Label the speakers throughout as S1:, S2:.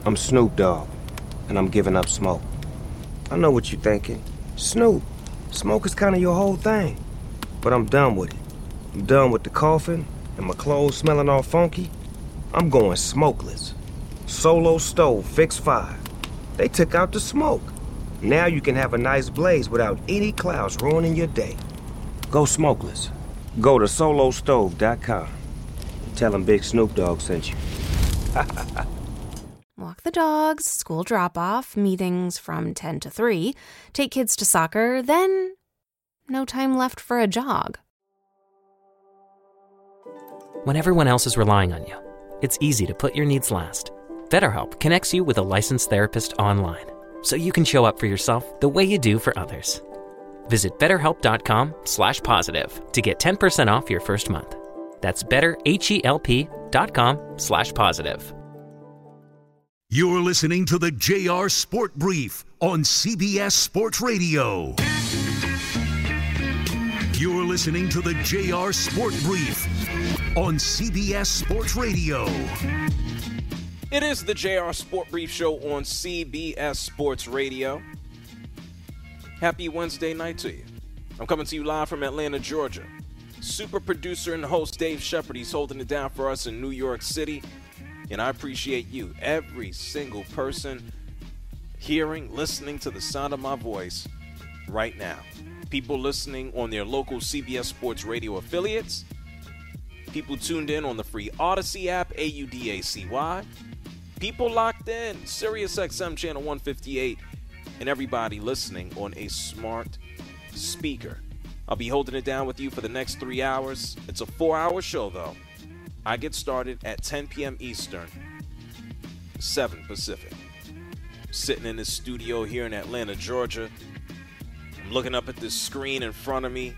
S1: I'm Snoop Dogg, and I'm giving up smoke. I know what you're thinking. Snoop, smoke is kind of your whole thing. But I'm done with it. I'm done with the coughing and my clothes smelling all funky. I'm going smokeless. Solo stove, fix 5. They took out the smoke. Now you can have a nice blaze without any clouds ruining your day. Go smokeless. Go to solostove.com. Tell them Big Snoop Dogg sent you.
S2: Walk the dogs, school drop-off, meetings from 10 to 3, take kids to soccer, then no time left for a jog.
S3: When everyone else is relying on you, it's easy to put your needs last. BetterHelp connects you with a licensed therapist online, so you can show up for yourself the way you do for others. Visit BetterHelp.com/positive to get 10% off your first month. That's BetterHelp.com/positive.
S4: You're listening to the JR Sport Brief on CBS Sports Radio. You're listening to the JR Sport Brief on CBS Sports Radio.
S5: It is the JR Sport Brief Show on CBS Sports Radio. Happy Wednesday night to you. I'm coming to you live from Atlanta, Georgia. Super producer and host Dave Shepard, he's holding it down for us in New York City. And I appreciate you, every single person hearing, listening to the sound of my voice right now. People listening on their local CBS Sports Radio affiliates. People tuned in on the free Odyssey app, AUDACY. People locked in, SiriusXM channel 158. And everybody listening on a smart speaker. I'll be holding it down with you for the next 3 hours. It's a 4-hour show, though. I get started at 10 p.m. Eastern, 7 Pacific. Sitting in this studio here in Atlanta, Georgia. I'm looking up at this screen in front of me.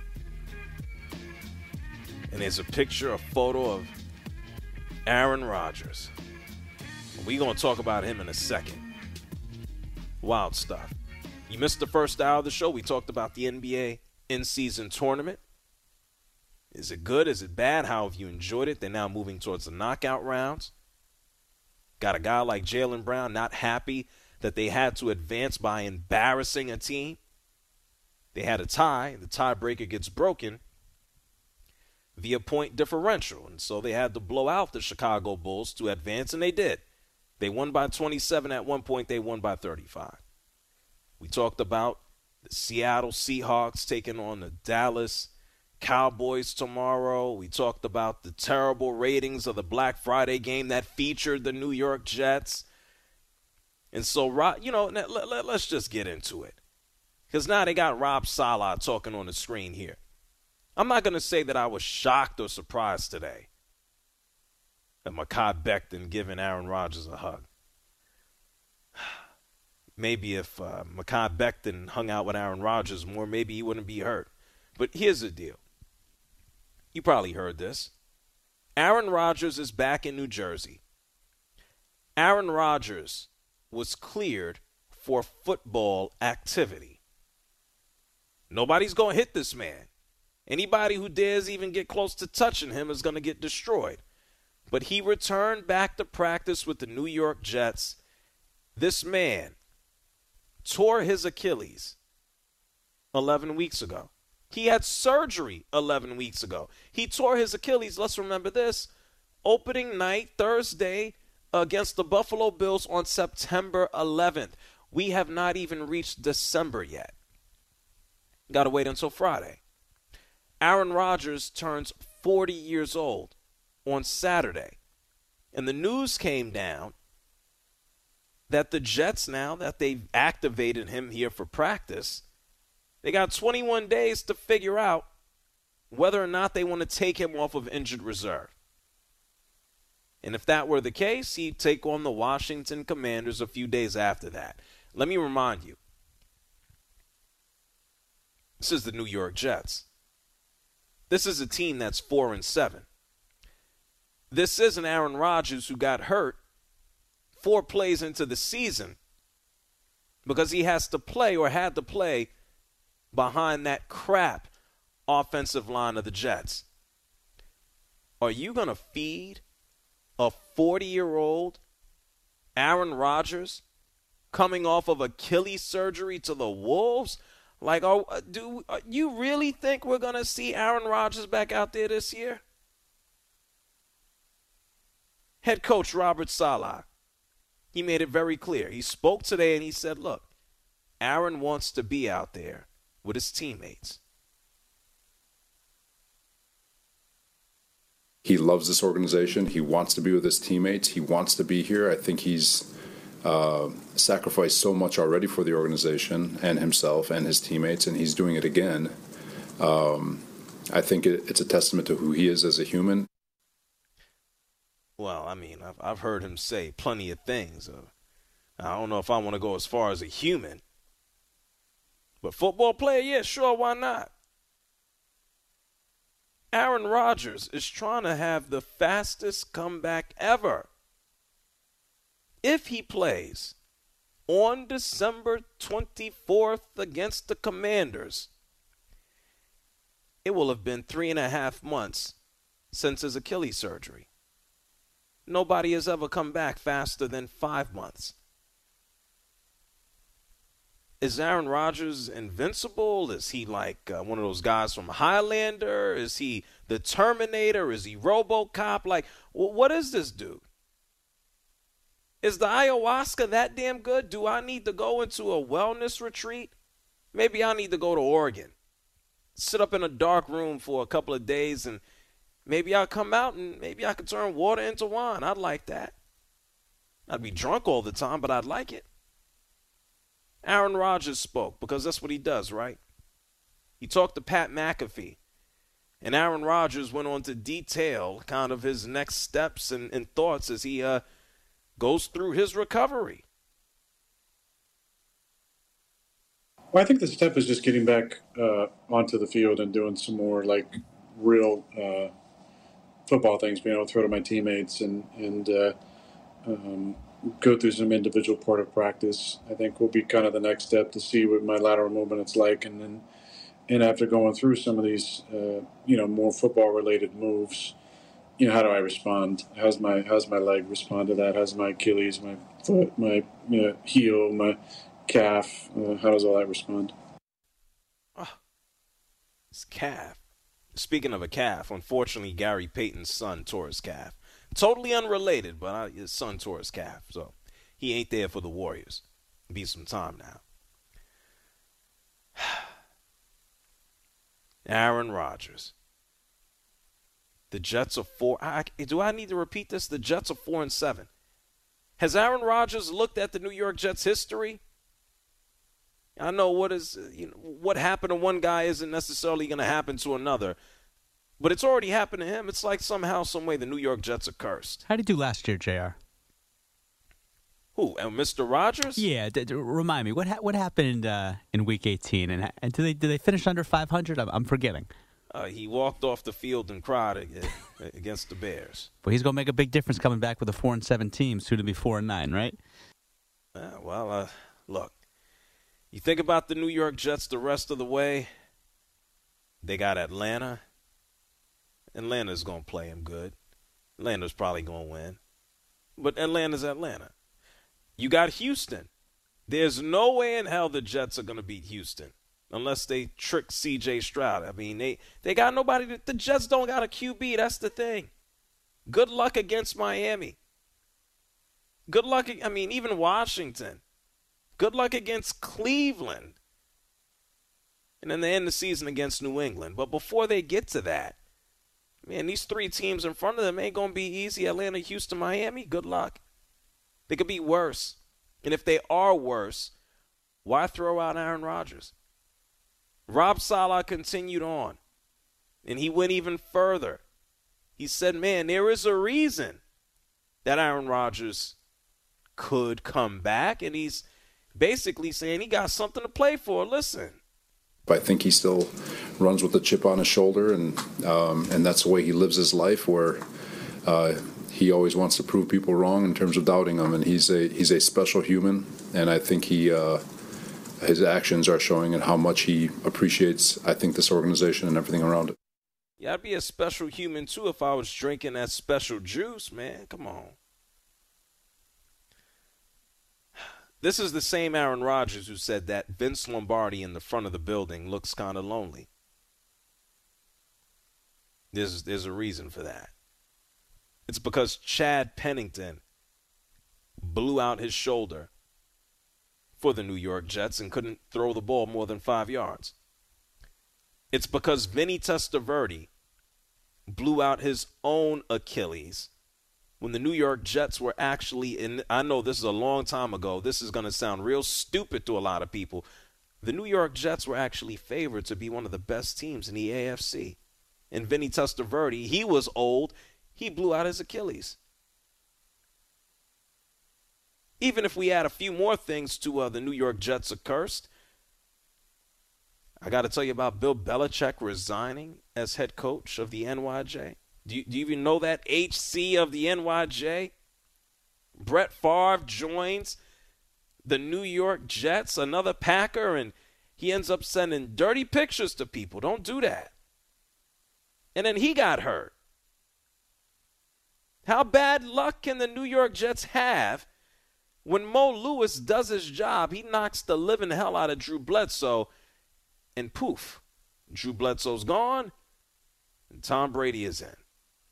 S5: And there's a picture, a photo of Aaron Rodgers. We're going to talk about him in a second. Wild stuff. You missed the first hour of the show. We talked about the NBA in-season tournament. Is it good? Is it bad? How have you enjoyed it? They're now moving towards the knockout rounds. Got a guy like Jaylen Brown not happy that they had to advance by embarrassing a team. They had a tie. The tiebreaker gets broken via point differential. And so they had to blow out the Chicago Bulls to advance, and they did. They won by 27. At one point, they won by 35. We talked about the Seattle Seahawks taking on the Dallas Cowboys tomorrow. We talked about the terrible ratings of the Black Friday game that featured the New York Jets. And so, let's just get into it. Because now they got Rob Saleh talking on the screen here. I'm not going to say that I was shocked or surprised today at Mekhi Becton giving Aaron Rodgers a hug. Maybe if Mekhi Becton hung out with Aaron Rodgers more, maybe he wouldn't be hurt. But here's the deal. You probably heard this. Aaron Rodgers is back in New Jersey. Aaron Rodgers was cleared for football activity. Nobody's going to hit this man. Anybody who dares even get close to touching him is going to get destroyed. But he returned back to practice with the New York Jets. This man tore his Achilles 11 weeks ago. He had surgery 11 weeks ago. He tore his Achilles, let's remember this, opening night, Thursday, against the Buffalo Bills on September 11th. We have not even reached December yet. Got to wait until Friday. Aaron Rodgers turns 40 years old on Saturday. And the news came down that the Jets, now that they've activated him here for practice, they got 21 days to figure out whether or not they want to take him off of injured reserve. And if that were the case, he'd take on the Washington Commanders a few days after that. Let me remind you, this is the New York Jets. This is a team that's 4-7. This isn't Aaron Rodgers who got hurt 4 plays into the season because he has to play or had to play behind that crap offensive line of the Jets. Are you going to feed a 40-year-old Aaron Rodgers coming off of Achilles surgery to the Wolves? Like, do you really think we're going to see Aaron Rodgers back out there this year? Head coach Robert Saleh, he made it very clear. He spoke today and he said, look, Aaron wants to be out there with his teammates.
S6: He loves this organization. He wants to be with his teammates. He wants to be here. I think he's sacrificed so much already for the organization and himself and his teammates, and he's doing it again. I think it's a testament to who he is as a human.
S5: Well, I mean, I've heard him say plenty of things. I don't know if I want to go as far as a human. But football player, yeah, sure, why not? Aaron Rodgers is trying to have the fastest comeback ever. If he plays on December 24th against the Commanders, it will have been 3.5 months since his Achilles surgery. Nobody has ever come back faster than 5 months. Is Aaron Rodgers invincible? Is he like one of those guys from Highlander? Is he the Terminator? Is he RoboCop? Like, what is this dude? Is the ayahuasca that damn good? Do I need to go into a wellness retreat? Maybe I need to go to Oregon. Sit up in a dark room for a couple of days and maybe I'll come out and maybe I could turn water into wine. I'd like that. I'd be drunk all the time, but I'd like it. Aaron Rodgers spoke because that's what he does, right? He talked to Pat McAfee. And Aaron Rodgers went on to detail kind of his next steps and thoughts as he goes through his recovery.
S7: Well, I think the step is just getting back onto the field and doing some more like real football things, being able to throw to my teammates and go through some individual part of practice. I think will be kind of the next step to see what my lateral movement is like, and after going through some of these more football related moves, how do I respond? How's my leg respond to that? How's my Achilles, my foot, my heel, my calf? How does all that respond?
S5: Oh, his calf. Speaking of a calf, unfortunately, Gary Payton's son tore his calf. Totally unrelated, but his son tore his calf, so he ain't there for the Warriors. Be some time now. Aaron Rodgers. The Jets are 4. Do I need to repeat this? The Jets are 4-7. Has Aaron Rodgers looked at the New York Jets' history? I know what happened to one guy isn't necessarily going to happen to another. But it's already happened to him. It's like somehow, some way, the New York Jets are cursed.
S8: How did he do last year, JR?
S5: Who? Mr. Rodgers?
S8: Yeah, remind me. What happened in Week 18? And did they finish under 500? I'm forgetting.
S5: He walked off the field and cried against the Bears.
S8: But he's going to make a big difference coming back with a 4-7 team, soon to be 4-9, right?
S5: Look. You think about the New York Jets the rest of the way. They got Atlanta. Atlanta's going to play him good. Atlanta's probably going to win. But Atlanta's Atlanta. You got Houston. There's no way in hell the Jets are going to beat Houston unless they trick C.J. Stroud. I mean, they got nobody. The Jets don't got a QB. That's the thing. Good luck against Miami. Good luck. I mean, even Washington. Good luck against Cleveland. And then they end the season against New England. But before they get to that, man, these three teams in front of them ain't going to be easy. Atlanta, Houston, Miami, good luck. They could be worse. And if they are worse, why throw out Aaron Rodgers? Rob Saleh continued on, and he went even further. He said, man, there is a reason that Aaron Rodgers could come back, and he's basically saying he got something to play for. Listen.
S6: I think he still runs with a chip on his shoulder, and that's the way he lives his life, where he always wants to prove people wrong in terms of doubting him. And he's a special human, and I think his actions are showing and how much he appreciates, I think, this organization and everything around it.
S5: Yeah, I'd be a special human too if I was drinking that special juice, man. Come on. This is the same Aaron Rodgers who said that Vince Lombardi in the front of the building looks kind of lonely. There's a reason for that. It's because Chad Pennington blew out his shoulder for the New York Jets and couldn't throw the ball more than 5 yards. It's because Vinny Testaverde blew out his own Achilles when the New York Jets were actually in. I know this is a long time ago. This is going to sound real stupid to a lot of people. The New York Jets were actually favored to be one of the best teams in the AFC. And Vinny Testaverde, he was old. He blew out his Achilles. Even if we add a few more things to the New York Jets are cursed, I got to tell you about Bill Belichick resigning as head coach of the NYJ. Do you even know that? HC of the NYJ? Brett Favre joins the New York Jets, another Packer, and he ends up sending dirty pictures to people. Don't do that. And then he got hurt. How bad luck can the New York Jets have when Mo Lewis does his job? He knocks the living hell out of Drew Bledsoe, and poof, Drew Bledsoe's gone, and Tom Brady is in.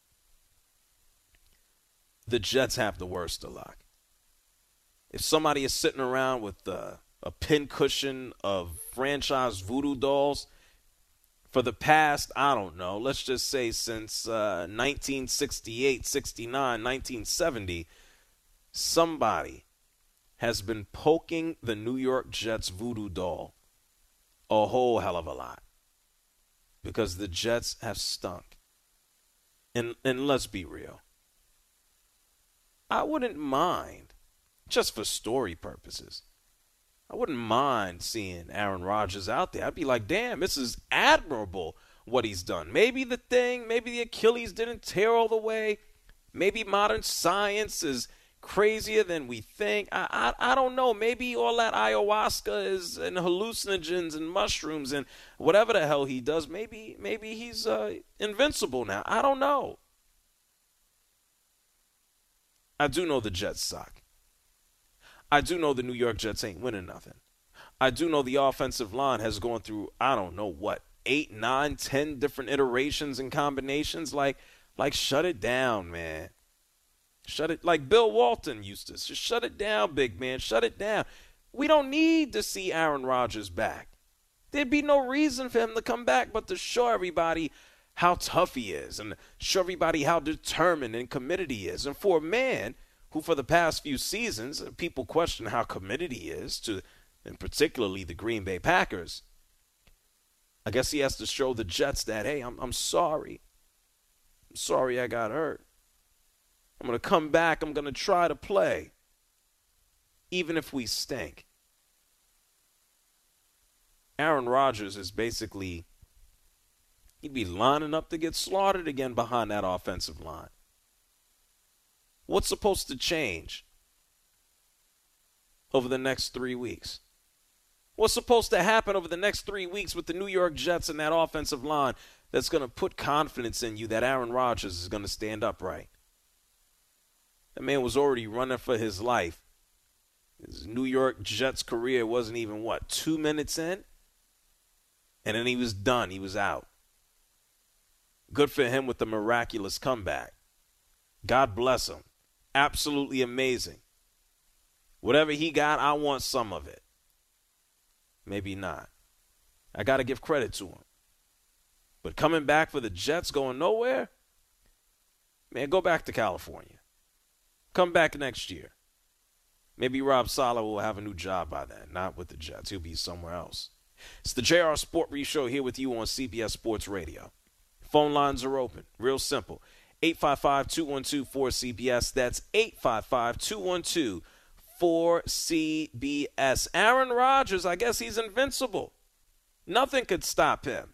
S5: The Jets have the worst of luck. If somebody is sitting around with a pincushion of franchise voodoo dolls for the past, I don't know, let's just say since 1968, 69, 1970, somebody has been poking the New York Jets voodoo doll a whole hell of a lot because the Jets have stunk. And let's be real. I wouldn't mind, just for story purposes, I wouldn't mind seeing Aaron Rodgers out there. I'd be like, damn, this is admirable what he's done. Maybe the Achilles didn't tear all the way. Maybe modern science is crazier than we think. I don't know. Maybe all that ayahuasca is and hallucinogens and mushrooms and whatever the hell he does. Maybe he's invincible now. I don't know. I do know the Jets suck. I do know the New York Jets ain't winning nothing. I do know the offensive line has gone through, I don't know what, 8, 9, 10 different iterations and combinations. Like shut it down, man. Shut it, like Bill Walton used to. Just shut it down, big man. Shut it down. We don't need to see Aaron Rodgers back. There'd be no reason for him to come back but to show everybody how tough he is and show everybody how determined and committed he is. And for a man who for the past few seasons, people question how committed he is to, and particularly the Green Bay Packers, I guess he has to show the Jets that, hey, I'm sorry. I'm sorry I got hurt. I'm going to come back. I'm going to try to play, even if we stink. Aaron Rodgers is basically, he'd be lining up to get slaughtered again behind that offensive line. What's supposed to change over the next 3 weeks? What's supposed to happen over the next 3 weeks with the New York Jets and that offensive line that's going to put confidence in you that Aaron Rodgers is going to stand upright? That man was already running for his life. His New York Jets career wasn't even, 2 minutes in? And then he was done. He was out. Good for him with the miraculous comeback. God bless him. Absolutely amazing. Whatever he got, I want some of it. Maybe not. I got to give credit to him. But coming back for the Jets going nowhere? Man, go back to California. Come back next year. Maybe Rob Saleh will have a new job by then. Not with the Jets. He'll be somewhere else. It's the JR Sport Brief Show here with you on CBS Sports Radio. Phone lines are open. Real simple. 855-212-4CBS. That's 855-212-4CBS. Aaron Rodgers, I guess he's invincible. Nothing could stop him.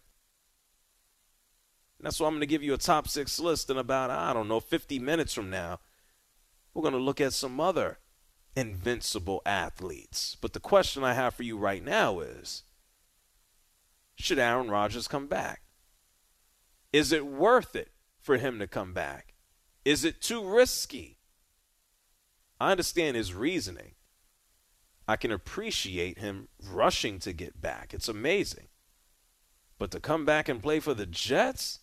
S5: And that's why I'm going to give you a top 6 list in about, 50 minutes from now. We're going to look at some other invincible athletes. But the question I have for you right now is, should Aaron Rodgers come back? Is it worth it for him to come back? Is it too risky? I understand his reasoning. I can appreciate him rushing to get back. It's amazing. But to come back and play for the Jets,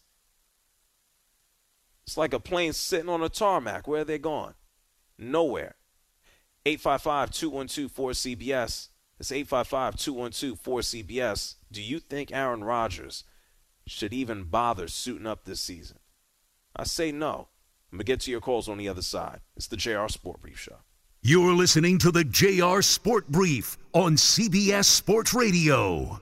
S5: it's like a plane sitting on a tarmac. Where are they going? Nowhere. 855-212-4CBS. It's 855-212-4CBS. Do you think Aaron Rodgers should even bother suiting up this season? I say no. I'm going to get to your calls on the other side. It's the JR Sport Brief Show.
S4: You're listening to the JR Sport Brief on CBS Sports Radio.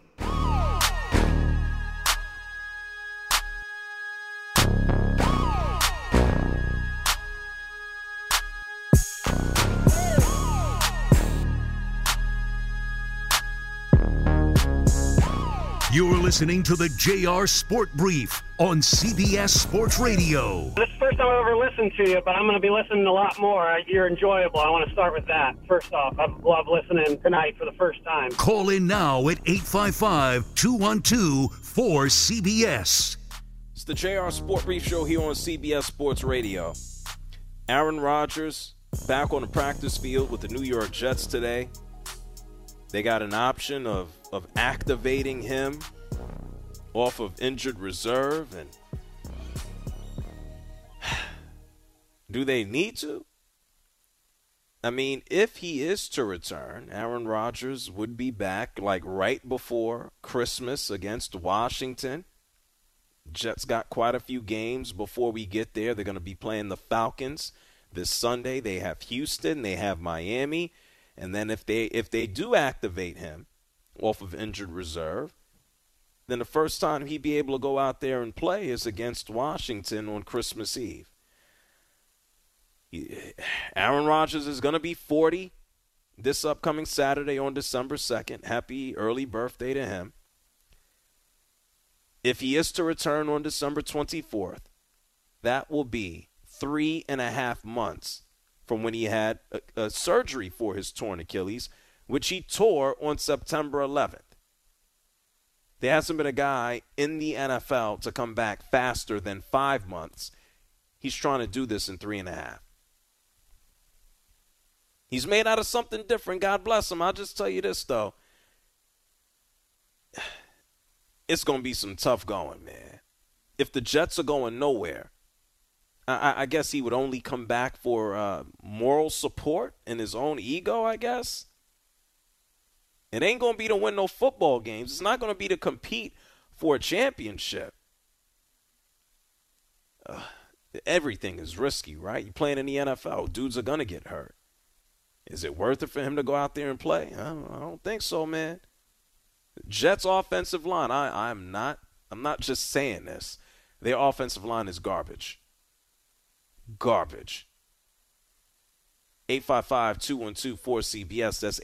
S4: You're listening to the JR Sport Brief on CBS Sports Radio.
S9: This is the first time I've ever listened to you, but I'm going to be listening a lot more. You're enjoyable. I want to start with that. First off, I've loved listening tonight for the first time.
S4: Call in now at 855-212-4CBS.
S5: It's the JR Sport Brief Show here on CBS Sports Radio. Aaron Rodgers back on the practice field with the New York Jets today. They got an option of activating him off of injured reserve. And do they need to? I mean, if he is to return, Aaron Rodgers would be back like right before Christmas against Washington. Jets got quite a few games before we get there. They're going to be playing the Falcons this Sunday. They have Houston. They have Miami. And then if they do activate him off of injured reserve, then the first time he'd be able to go out there and play is against Washington on Christmas Eve. Aaron Rodgers is going to be 40 this upcoming Saturday on December 2nd. Happy early birthday to him. If he is to return on December 24th, that will be 3.5 months from when he had a surgery for his torn Achilles, which he tore on September 11th. There hasn't been a guy in the NFL to come back faster than 5 months. He's trying to do this in 3.5. He's made out of something different. God bless him. I'll just tell you this, though. It's going to be some tough going, man. If the Jets are going nowhere, I guess he would only come back for moral support and his own ego, I guess. It ain't going to be to win no football games. It's not going to be to compete for a championship. Everything is risky, right? You're playing in the NFL. Dudes are going to get hurt. Is it worth it for him to go out there and play? I don't think so, man. Jets' offensive line, I'm not just saying this. Their offensive line is garbage. Garbage. 855-212-4CBS. That's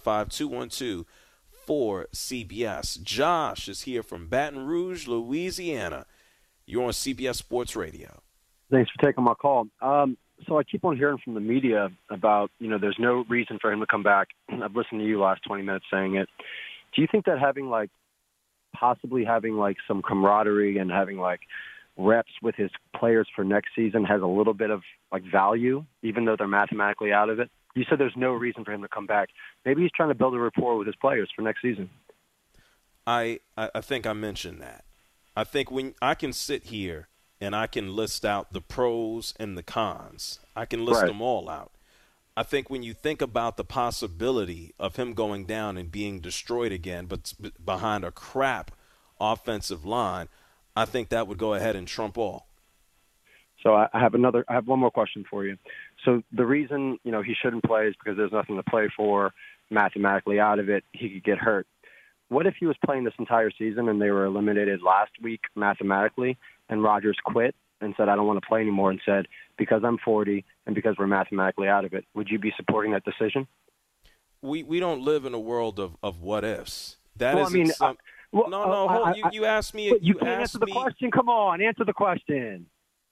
S5: 855-212-4CBS. Josh is here from Baton Rouge, Louisiana. You're on CBS Sports Radio.
S10: Thanks for taking my call. So I keep on hearing from the media about, there's no reason for him to come back. I've listened to you last 20 minutes saying it. Do you think that possibly having some camaraderie and having reps with his players for next season has a little bit of value, even though they're mathematically out of it? You said there's no reason for him to come back. Maybe he's trying to build a rapport with his players for next season.
S5: I think I mentioned that. I think when I can sit here and I can list out the pros and the cons, I can list them all out. I think when you think about the possibility of him going down and being destroyed again, but behind a crap offensive line, I think that would go ahead and trump all.
S10: So I have one more question for you. So the reason, he shouldn't play is because there's nothing to play for, mathematically out of it, he could get hurt. What if he was playing this entire season and they were eliminated last week mathematically and Rodgers quit and said, I don't want to play anymore, and said, because I'm 40 and because we're mathematically out of it? Would you be supporting that decision?
S5: We don't live in a world of what ifs. You asked me.
S10: You can't answer the question. Come on, answer the question.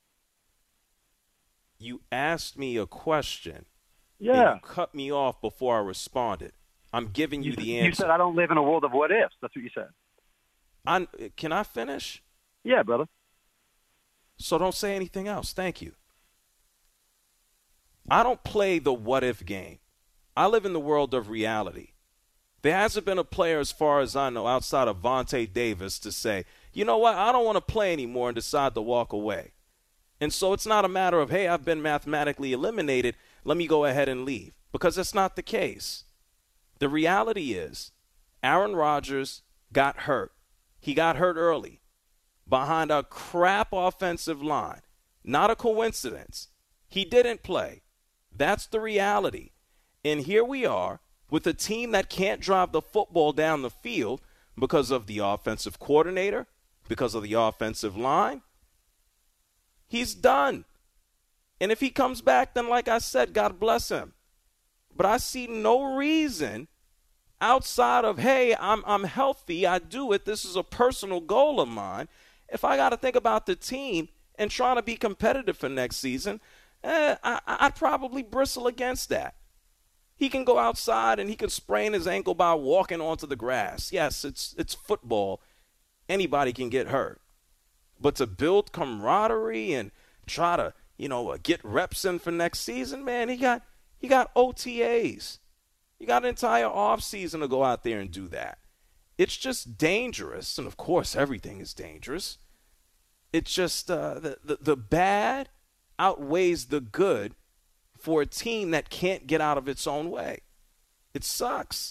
S5: You asked me a question.
S10: Yeah.
S5: And you cut me off before I responded. I'm giving you the answer.
S10: You said I don't live in a world of what ifs. That's what you said.
S5: Can I finish?
S10: Yeah, brother.
S5: So don't say anything else. Thank you. I don't play the what if game. I live in the world of reality. There hasn't been a player, as far as I know, outside of Vontae Davis to say, you know what, I don't want to play anymore and decide to walk away. And so it's not a matter of, hey, I've been mathematically eliminated, let me go ahead and leave. Because that's not the case. The reality is Aaron Rodgers got hurt. He got hurt early behind a crap offensive line. Not a coincidence. He didn't play. That's the reality. And here we are with a team that can't drive the football down the field because of the offensive coordinator, because of the offensive line. He's done. And if he comes back, then like I said, God bless him. But I see no reason outside of, hey, I'm healthy, I do it, this is a personal goal of mine. If I got to think about the team and trying to be competitive for next season, I'd probably bristle against that. He can go outside and he can sprain his ankle by walking onto the grass. Yes, it's football. Anybody can get hurt. But to build camaraderie and try to, get reps in for next season, man, he got OTAs. You got an entire offseason to go out there and do that. It's just dangerous. And, of course, everything is dangerous. It's just the bad outweighs the good for a team that can't get out of its own way. It sucks.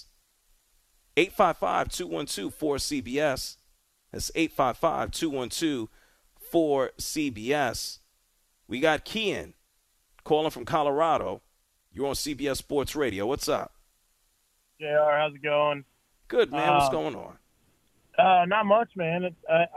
S5: 855-212-4CBS. That's 855-212-4CBS. We got Kian calling from Colorado. You're on CBS Sports Radio. What's up?
S11: JR, how's it going?
S5: Good, man. What's going on?
S11: Not much, man.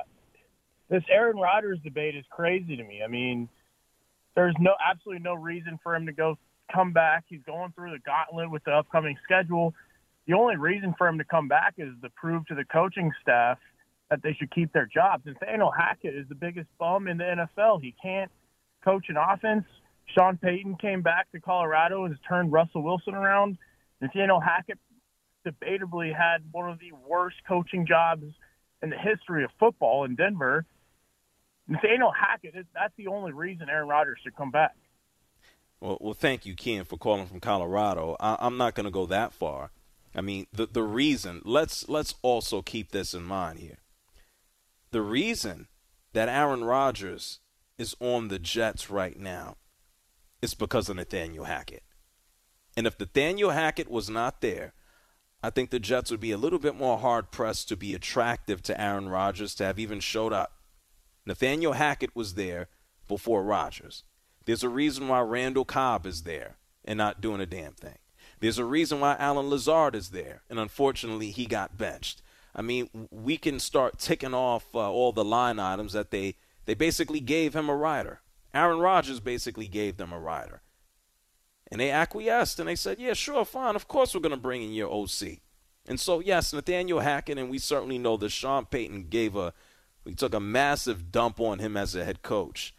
S11: This Aaron Rodgers debate is crazy to me. I mean, there's absolutely no reason for him to come back. He's going through the gauntlet with the upcoming schedule. The only reason for him to come back is to prove to the coaching staff that they should keep their jobs. Nathaniel Hackett is the biggest bum in the NFL. He can't coach an offense. Sean Payton came back to Colorado and has turned Russell Wilson around. Nathaniel Hackett debatably had one of the worst coaching jobs in the history of football in Denver. Nathaniel Hackett, that's the only reason Aaron Rodgers should come back.
S5: Well, thank you, Ken, for calling from Colorado. I'm not going to go that far. I mean, the reason, let's also keep this in mind here. The reason that Aaron Rodgers is on the Jets right now is because of Nathaniel Hackett. And if Nathaniel Hackett was not there, I think the Jets would be a little bit more hard-pressed to be attractive to Aaron Rodgers to have even showed up. Nathaniel Hackett was there before Rodgers. There's a reason why Randall Cobb is there and not doing a damn thing. There's a reason why Alan Lazard is there, and unfortunately he got benched. I mean, we can start ticking off all the line items that they basically gave him a rider. Aaron Rodgers basically gave them a rider. And they acquiesced, and they said, yeah, sure, fine, of course we're going to bring in your OC. And so, yes, Nathaniel Hackett, and we certainly know that Sean Payton we took a massive dump on him as a head coach.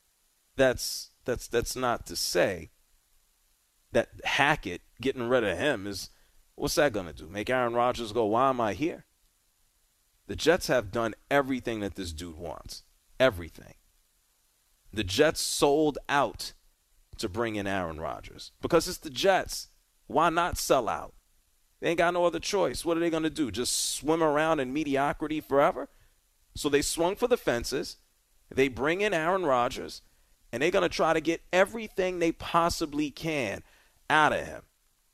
S5: That's not to say that Hackett, getting rid of him, what's that going to do? Make Aaron Rodgers go, why am I here? The Jets have done everything that this dude wants. Everything. The Jets sold out to bring in Aaron Rodgers because it's the Jets. Why not sell out? They ain't got no other choice. What are they going to do? Just swim around in mediocrity forever? So they swung for the fences. They bring in Aaron Rodgers, and they're going to try to get everything they possibly can out of him.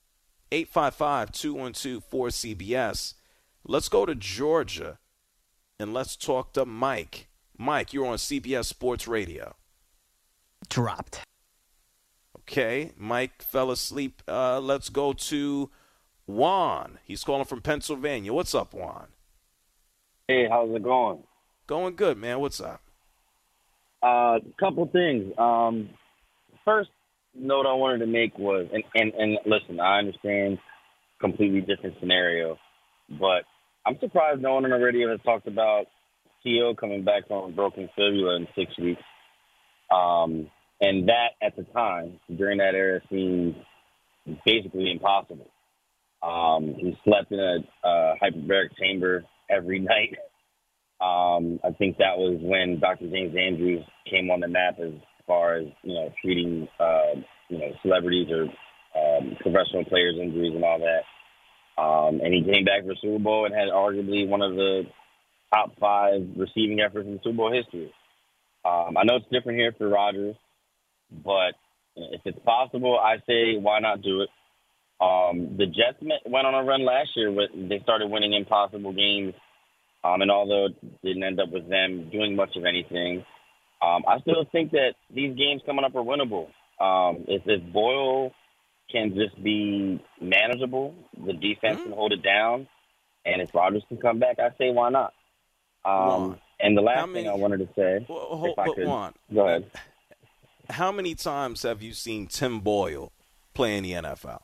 S5: 855-212-4CBS. Let's go to Georgia, and let's talk to Mike. Mike, you're on CBS Sports Radio.
S8: Dropped.
S5: Okay, Mike fell asleep. Let's go to Juan. He's calling from Pennsylvania. What's up, Juan?
S12: Hey, how's it going?
S5: Going good, man. What's up?
S12: Couple things. First note I wanted to make was, and listen, I understand completely different scenario, but I'm surprised no one on the radio has talked about Theo coming back from broken fibula in 6 weeks. And that, at the time, during that era, seemed basically impossible. He slept in a hyperbaric chamber every night. I think that was when Dr. James Andrews came on the map as far as, treating, celebrities or professional players' injuries and all that. And he came back for Super Bowl and had arguably one of the top 5 receiving efforts in Super Bowl history. I know it's different here for Rodgers, but if it's possible, I say why not do it? The Jets went on a run last year. They started winning impossible games, and although it didn't end up with them doing much of anything, I still think that these games coming up are winnable. If Boyle can just be manageable, the defense can hold it down, and if Rodgers can come back, I say why not? And the last thing I wanted to say,
S5: go ahead. How many times have you seen Tim Boyle play in the NFL?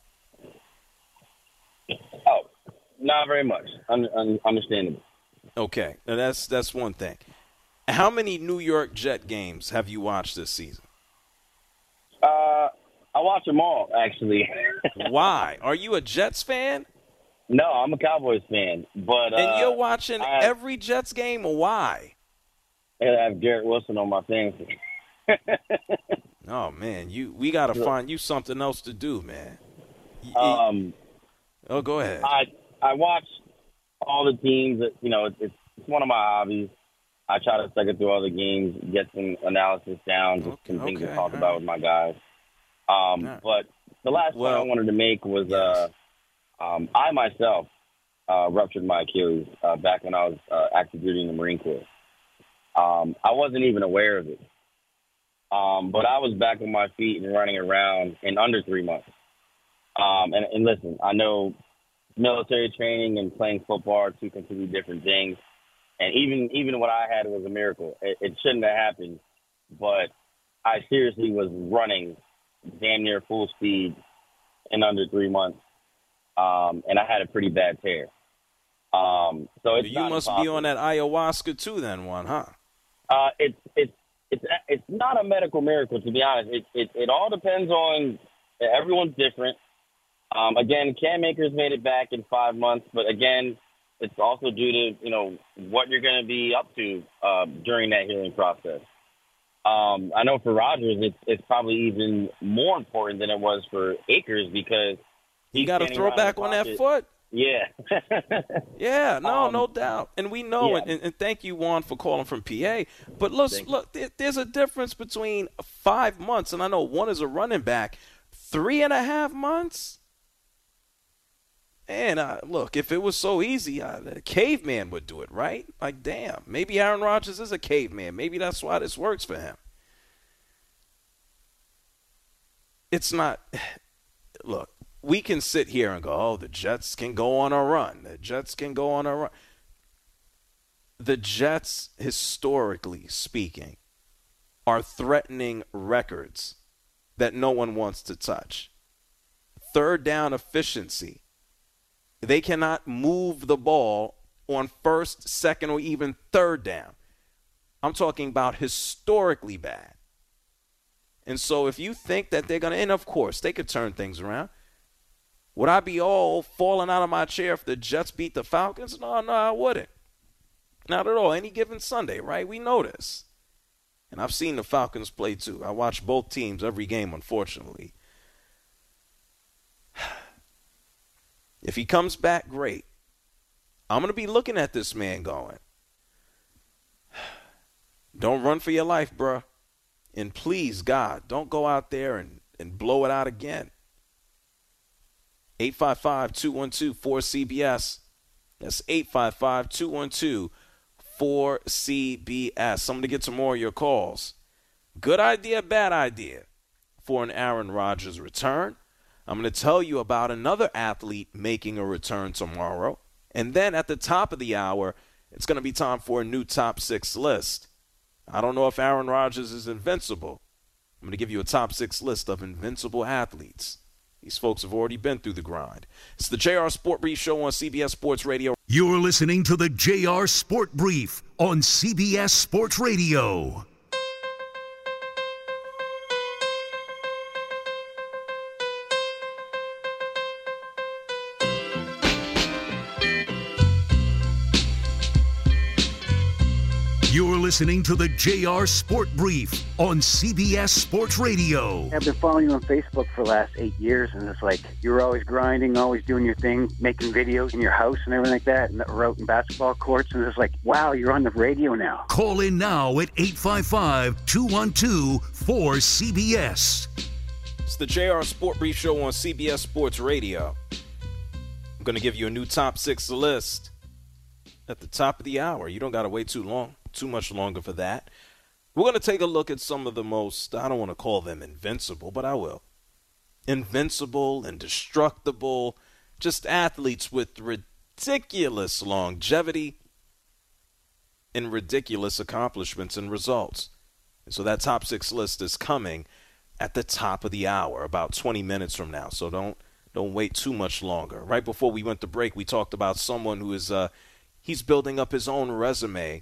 S12: Oh, not very much. Understandable.
S5: Okay, now that's one thing. How many New York Jet games have you watched this season?
S12: I watch them all, actually.
S5: Why? Are you a Jets fan?
S12: No, I'm a Cowboys fan. But
S5: and you're watching every Jets game? Why?
S12: I have Garrett Wilson on my fantasy.
S5: Oh, man, we got to find you something else to do, man. Go ahead.
S12: I watch all the teams. It's one of my hobbies. I try to suck it through all the games, get some analysis down, just some things to talk about with my guys. But the last point I wanted to make was I myself ruptured my Achilles back when I was active duty in the Marine Corps. I wasn't even aware of it. But I was back on my feet and running around in under 3 months. And listen, I know military training and playing football are two completely different things. And even what I had was a miracle. It shouldn't have happened, but I seriously was running damn near full speed in under 3 months, and I had a pretty bad tear. So you
S5: must be on that ayahuasca too, then, huh?
S12: It's not a medical miracle, to be honest. It all depends on everyone's different. Again, Cam Akers made it back in 5 months, but again, it's also due to what you're going to be up to during that healing process. I know for Rodgers, it's probably even more important than it was for Akers because
S5: he got to throw back on that foot.
S12: Yeah.
S5: Yeah, no doubt. And we know it. And thank you, Juan, for calling from PA. But look, there's a difference between 5 months, and I know one is a running back, 3.5 months. And look, if it was so easy, a caveman would do it, right? Like, damn, maybe Aaron Rodgers is a caveman. Maybe that's why this works for him. It's not – look, we can sit here and go, oh, the Jets can go on a run. The Jets can go on a run. The Jets, historically speaking, are threatening records that no one wants to touch. Third down efficiency. They cannot move the ball on first, second, or even third down. I'm talking about historically bad. And so if you think that they're going to – and, of course, they could turn things around. Would I be all falling out of my chair if the Jets beat the Falcons? No, I wouldn't. Not at all. Any given Sunday, right? We know this. And I've seen the Falcons play too. I watch both teams every game, unfortunately. If he comes back, great. I'm going to be looking at this man going, don't run for your life, bruh. And please, God, don't go out there and blow it out again. 855-212-4CBS. That's 855-212-4CBS. I'm going to get some more of your calls. Good idea, bad idea for an Aaron Rodgers return. I'm going to tell you about another athlete making a return tomorrow. And then at the top of the hour, it's going to be time for a new top 6 list. I don't know if Aaron Rodgers is invincible. I'm going to give you a top 6 list of invincible athletes. These folks have already been through the grind. It's the JR Sport Brief Show on CBS Sports Radio.
S4: You're listening to the JR Sport Brief on CBS Sports Radio. You're listening to the JR Sport Brief on CBS Sports Radio.
S13: I've been following you on Facebook for the last 8 years, and it's like you're always grinding, always doing your thing, making videos in your house and everything like that, and out in basketball courts, and it's like, wow, you're on the radio now.
S4: Call in now at 855-212-4CBS.
S5: It's the JR Sport Brief Show on CBS Sports Radio. I'm going to give you a new top 6 list at the top of the hour. You don't got to wait too much longer for that. We're going to take a look at some of the most, I don't want to call them invincible, but I will. Invincible, indestructible, just athletes with ridiculous longevity and ridiculous accomplishments and results. And so that top 6 list is coming at the top of the hour, about 20 minutes from now. So don't wait too much longer. Right before we went to break, we talked about someone who is he's building up his own resume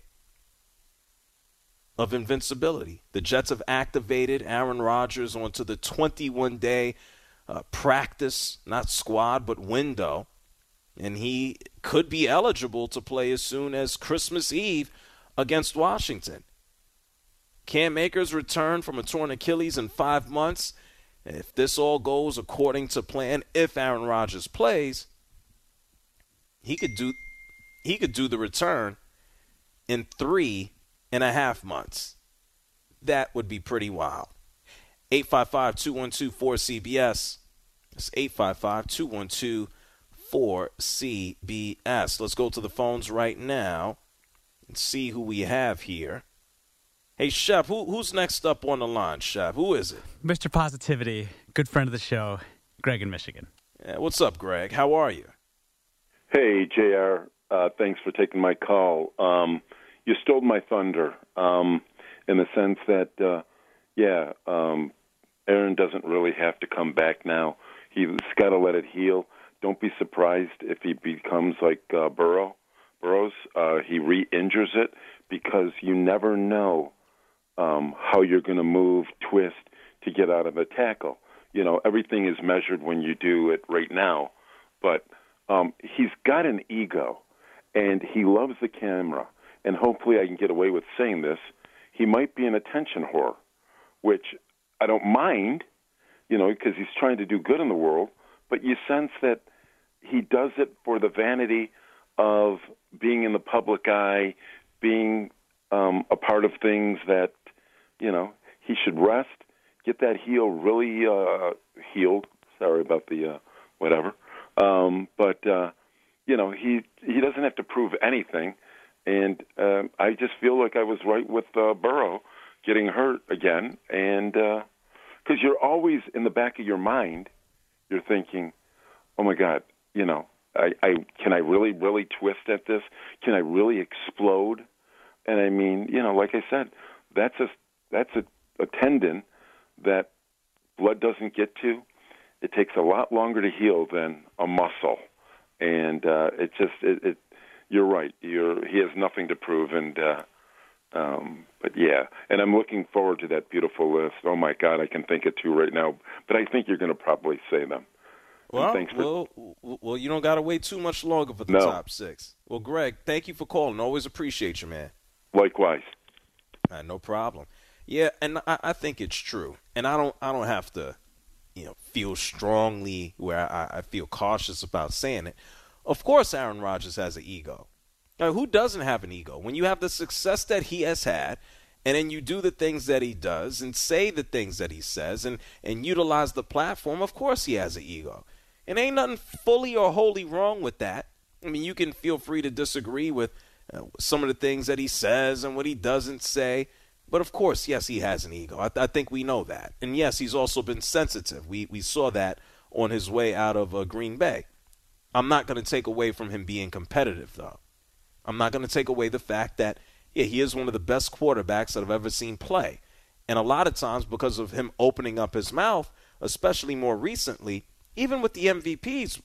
S5: of invincibility. The Jets have activated Aaron Rodgers onto the 21-day practice, not squad, but window. And he could be eligible to play as soon as Christmas Eve against Washington. Cam Akers returned from a torn Achilles in 5 months. And if this all goes according to plan, if Aaron Rodgers plays, he could do the return in 3.5 months. That would be pretty wild. 855-212-4CBS. That's 855-212-4CBS. Let's go to the phones right now and see who we have here. Hey, Shep, who's next up on the line, Shep? Who is it?
S8: Mr. Positivity, good friend of the show, Greg in Michigan.
S5: Yeah, what's up, Greg? How are you?
S14: Hey, JR. Thanks for taking my call. You stole my thunder in the sense that, Aaron doesn't really have to come back now. He's got to let it heal. Don't be surprised if he becomes like Burrows. He re-injures it because you never know how you're going to move, twist to get out of a tackle. You know, everything is measured when you do it right now. But he's got an ego, and he loves the camera. And hopefully I can get away with saying this. He might be an attention whore, which I don't mind, you know, because he's trying to do good in the world. But you sense that he does it for the vanity of being in the public eye, being a part of things that, you know, he should rest, get that heel really healed. Sorry about the whatever. But you know, he doesn't have to prove anything. And I just feel like I was right with Burrow getting hurt again. And because you're always in the back of your mind, you're thinking, oh, my God, you know, can I really twist at this? Can I really explode? And I mean, you know, like I said, that's a tendon that blood doesn't get to. It takes a lot longer to heal than a muscle. And you're right. He has nothing to prove. And but yeah, and I'm looking forward to that beautiful list. Oh my God, I can think of 2 right now. But I think you're going to probably say them.
S5: Well, you don't got to wait too much longer for the top 6. Well, Greg, thank you for calling. Always appreciate you, man.
S14: Likewise.
S5: No problem. Yeah, and I think it's true. And I don't have to, you know, feel strongly where I feel cautious about saying it. Of course, Aaron Rodgers has an ego. Now, who doesn't have an ego? When you have the success that he has had, and then you do the things that he does and say the things that he says and utilize the platform, of course he has an ego. And ain't nothing fully or wholly wrong with that. I mean, you can feel free to disagree with some of the things that he says and what he doesn't say. But, of course, yes, he has an ego. I think we know that. And, yes, he's also been sensitive. We saw that on his way out of Green Bay. I'm not going to take away from him being competitive, though. I'm not going to take away the fact that, yeah, he is one of the best quarterbacks that I've ever seen play. And a lot of times because of him opening up his mouth, especially more recently, even with the MVPs,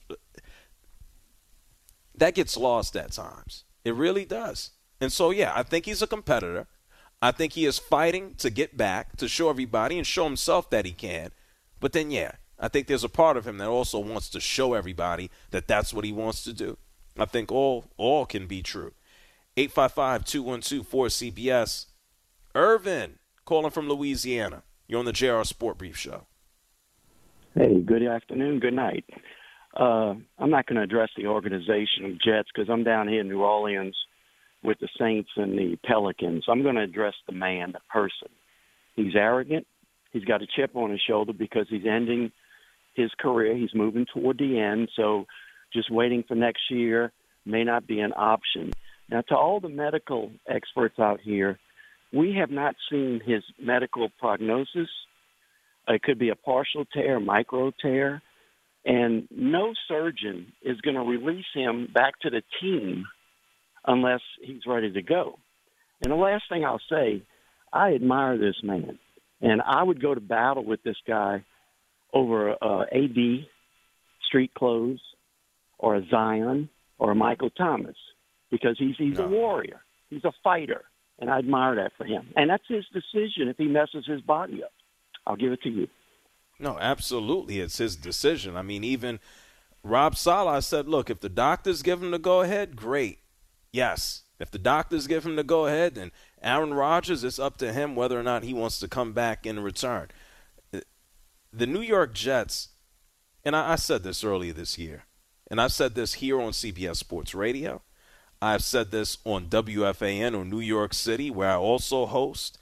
S5: that gets lost at times. It really does. And so, yeah, I think he's a competitor. I think he is fighting to get back, to show everybody and show himself that he can. But then, yeah, I think there's a part of him that also wants to show everybody that that's what he wants to do. I think all can be true. 855-212-4CBS. Irvin, calling from Louisiana. You're on the JR Sport Brief Show.
S15: Hey, good afternoon, good night. I'm not going to address the organization of Jets because I'm down here in New Orleans with the Saints and the Pelicans. I'm going to address the man, the person. He's arrogant. He's got a chip on his shoulder because he's ending his career. He's moving toward the end, so just waiting for next year may not be an option. Now, to all the medical experts out here, we have not seen his medical prognosis. It could be a partial tear, micro tear, and no surgeon is going to release him back to the team unless he's ready to go. And the last thing I'll say, I admire this man, and I would go to battle with this guy over AD, street clothes, or a Zion, or a Michael Thomas, because he's a warrior. He's a fighter, and I admire that for him. And that's his decision if he messes his body up. I'll give it to you.
S5: No, absolutely. It's his decision. I mean, even Rob Saleh said, look, if the doctors give him the go-ahead, great. Yes. If the doctors give him the go-ahead, then Aaron Rodgers, it's up to him whether or not he wants to come back in return. The New York Jets, and I said this earlier this year, and I've said this here on CBS Sports Radio. I've said this on WFAN or New York City, where I also host.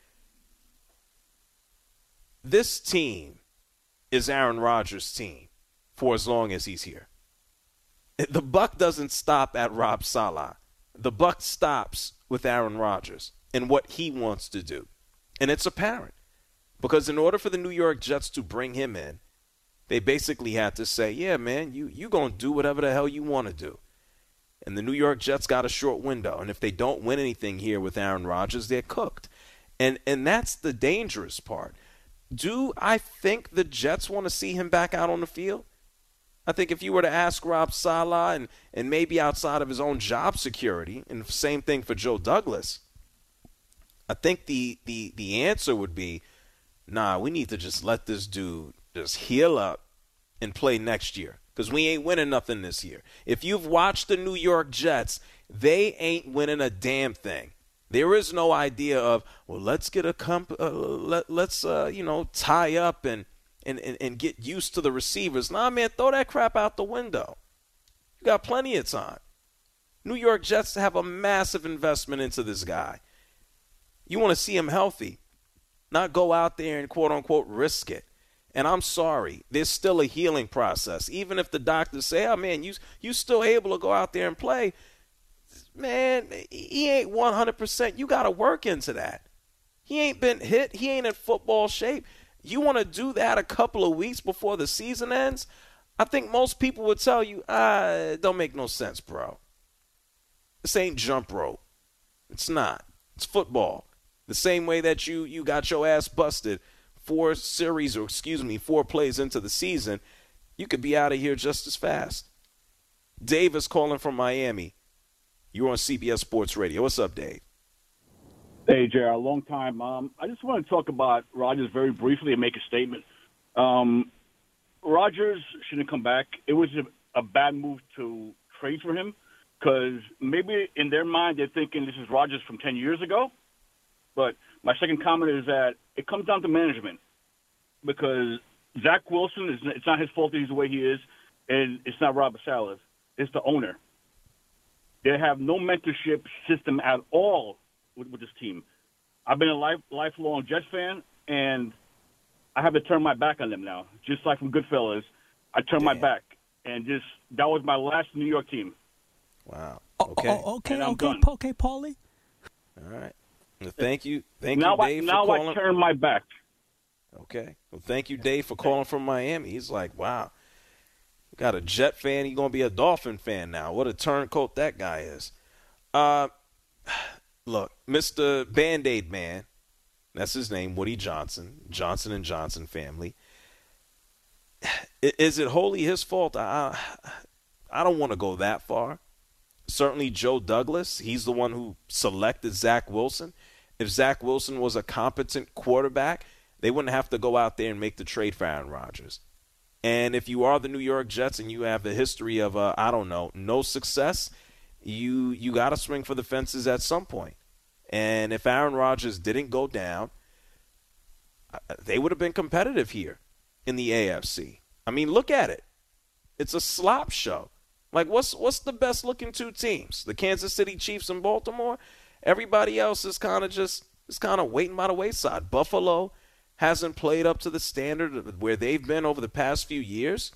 S5: This team is Aaron Rodgers' team for as long as he's here. The buck doesn't stop at Rob Saleh. The buck stops with Aaron Rodgers and what he wants to do. And it's apparent. Because in order for the New York Jets to bring him in, they basically had to say, yeah, man, you going to do whatever the hell you want to do. And the New York Jets got a short window. And if they don't win anything here with Aaron Rodgers, they're cooked. And that's the dangerous part. Do I think the Jets want to see him back out on the field? I think if you were to ask Rob Saleh and maybe outside of his own job security, and the same thing for Joe Douglas, I think the answer would be, nah, we need to just let this dude just heal up and play next year because we ain't winning nothing this year. If you've watched the New York Jets, they ain't winning a damn thing. There is no idea of, well, let's get a let's tie up and get used to the receivers. Nah, man, throw that crap out the window. You got plenty of time. New York Jets have a massive investment into this guy. You want to see him healthy, not go out there and quote-unquote risk it. And I'm sorry, there's still a healing process. Even if the doctors say, oh, man, you still able to go out there and play, man, he ain't 100%. You got to work into that. He ain't been hit. He ain't in football shape. You want to do that a couple of weeks before the season ends? I think most people would tell you, it don't make no sense, bro. This ain't jump rope. It's not. It's football. The same way that you got your ass busted 4 plays into the season, you could be out of here just as fast. Dave is calling from Miami. You're on CBS Sports Radio. What's up, Dave?
S16: Hey, JR, a long time. I just want to talk about Rodgers very briefly and make a statement. Rodgers shouldn't come back. It was a bad move to trade for him because maybe in their mind they're thinking this is Rodgers from 10 years ago. But my second comment is that it comes down to management because Zach Wilson, it's not his fault that he's the way he is, and it's not Rob Saleh. It's the owner. They have no mentorship system at all with this team. I've been a lifelong Jets fan, and I have to turn my back on them now. Just like from Goodfellas, I turned my back, and that was my last New York team.
S5: Wow. Okay.
S8: Okay, Paulie.
S5: All right. Well, thank you, Dave,
S16: now
S5: for calling.
S16: Now I turn my back.
S5: Okay. Well, thank you, Dave, for calling from Miami. He's like, wow. We got a Jet fan. He's going to be a Dolphin fan now. What a turncoat that guy is. Look, Mr. Band-Aid Man, that's his name, Woody Johnson, Johnson & Johnson family. Is it wholly his fault? I don't want to go that far. Certainly Joe Douglas, he's the one who selected Zach Wilson. If Zach Wilson was a competent quarterback, they wouldn't have to go out there and make the trade for Aaron Rodgers. And if you are the New York Jets and you have a history of, no success, you got to swing for the fences at some point. And if Aaron Rodgers didn't go down, they would have been competitive here in the AFC. I mean, look at it. It's a slop show. Like, what's the best looking two teams? The Kansas City Chiefs and Baltimore? Everybody else is kind of waiting by the wayside. Buffalo hasn't played up to the standard of where they've been over the past few years.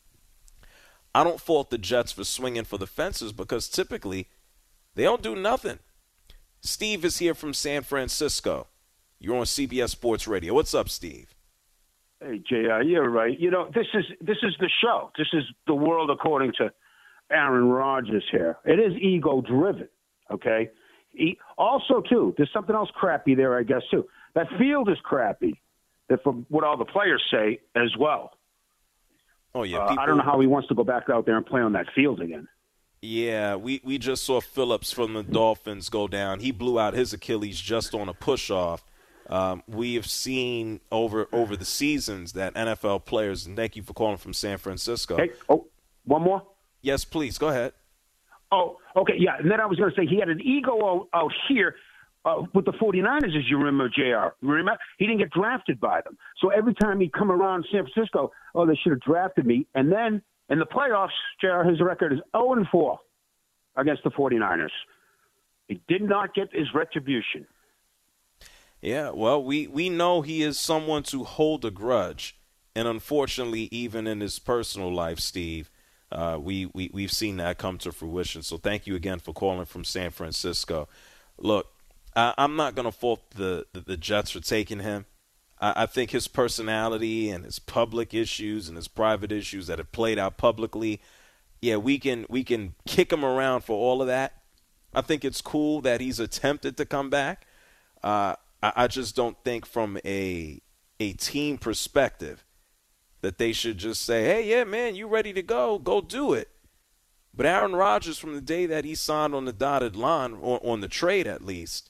S5: I don't fault the Jets for swinging for the fences because typically they don't do nothing. Steve is here from San Francisco. You're on CBS Sports Radio. What's up, Steve?
S17: Hey, JR, you're right. You know, this is the show. This is the world according to Aaron Rodgers here. It is ego-driven, okay? Also, too, there's something else crappy there, I guess, too. That field is crappy, from what all the players say as well.
S5: Oh, yeah.
S17: I don't know how he wants to go back out there and play on that field again.
S5: Yeah, we just saw Phillips from the Dolphins go down. He blew out his Achilles just on a push-off. We have seen over the seasons that NFL players, and thank you for calling from San Francisco.
S17: Hey, one more?
S5: Yes, please. Go ahead.
S17: Oh, okay, yeah. And then I was going to say he had an ego out here with the 49ers, as you remember, JR. Remember? He didn't get drafted by them. So every time he'd come around San Francisco, they should have drafted me. And then in the playoffs, JR, his record is 0-4 against the 49ers. He did not get his retribution.
S5: Yeah, well, we know he is someone to hold a grudge. And unfortunately, even in his personal life, Steve, we've seen that come to fruition. So thank you again for calling from San Francisco. Look, I'm not going to fault the Jets for taking him. I think his personality and his public issues and his private issues that have played out publicly, yeah, we can kick him around for all of that. I think it's cool that he's attempted to come back. I just don't think from a team perspective that they should just say, hey, yeah, man, you ready to go do it. But Aaron Rodgers, from the day that he signed on the dotted line, or on the trade at least,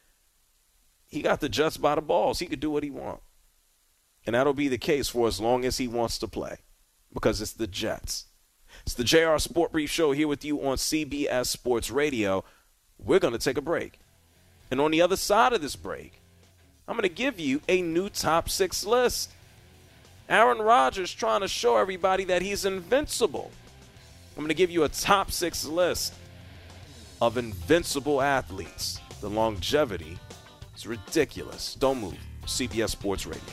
S5: he got the Jets by the balls. He could do what he wants. And that'll be the case for as long as he wants to play, because it's the Jets. It's the JR Sport Brief Show here with you on CBS Sports Radio. We're going to take a break. And on the other side of this break, I'm going to give you a new top 6 list. Aaron Rodgers trying to show everybody that he's invincible. I'm going to give you a top 6 list of invincible athletes. The longevity is ridiculous. Don't move. CBS Sports Radio.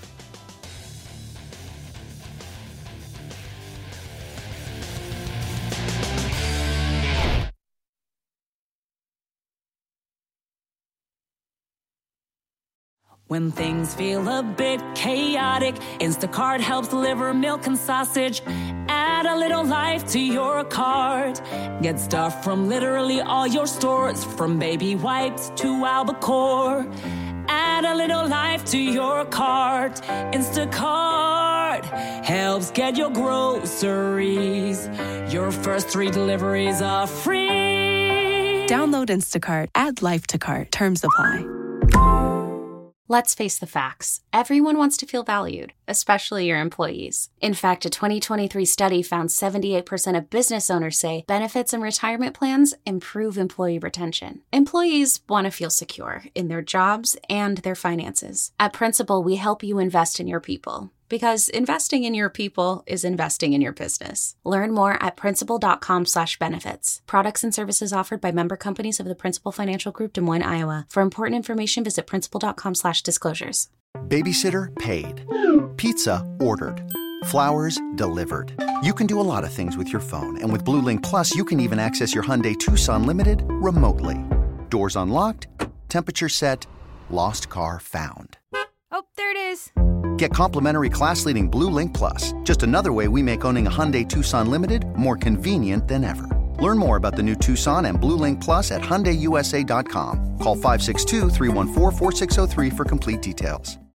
S18: When things feel a bit chaotic, Instacart helps deliver milk and sausage. Add a little life to your cart. Get stuff from literally all your stores, from baby wipes to albacore. Add a little life to your cart. Instacart helps get your groceries. Your first 3 deliveries are free.
S19: Download Instacart. Add life to cart. Terms apply.
S2: Let's face the facts. Everyone wants to feel valued, especially your employees. In fact, a 2023 study found 78% of business owners say benefits and retirement plans improve employee retention. Employees want to feel secure in their jobs and their finances. At Principal, we help you invest in your people, because investing in your people is investing in your business. Learn more at principal.com/benefits. Products and services offered by member companies of the Principal Financial Group, Des Moines, Iowa. For important information, visit principal.com/disclosures.
S20: Babysitter paid. Pizza ordered. Flowers delivered. You can do a lot of things with your phone, and with Blue Link Plus, you can even access your Hyundai Tucson Limited remotely. Doors unlocked, temperature set, lost car found.
S21: Oh, there it is.
S20: Get complimentary class-leading Blue Link Plus, just another way we make owning a Hyundai Tucson Limited more convenient than ever. Learn more about the new Tucson and Blue Link Plus at HyundaiUSA.com. Call 562-314-4603 for complete details.